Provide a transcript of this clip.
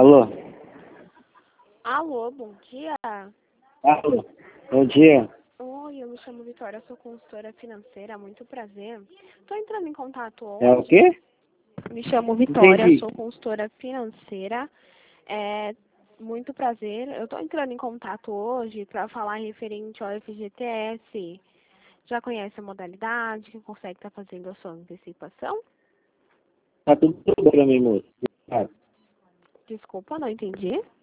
Alô? Alô, bom dia. Alô? Bom dia. Oi, eu me chamo Vitória, sou consultora financeira, muito prazer. Estou entrando em contato É o hoje. quê? Me chamo Vitória, Entendi. sou consultora financeira. Muito prazer. Eu estou entrando em contato hoje para falar referente ao FGTS. Já conhece a modalidade, que consegue estar fazendo a sua antecipação? Tá tudo bem pra mim, moço. Obrigado. Desculpa, não entendi.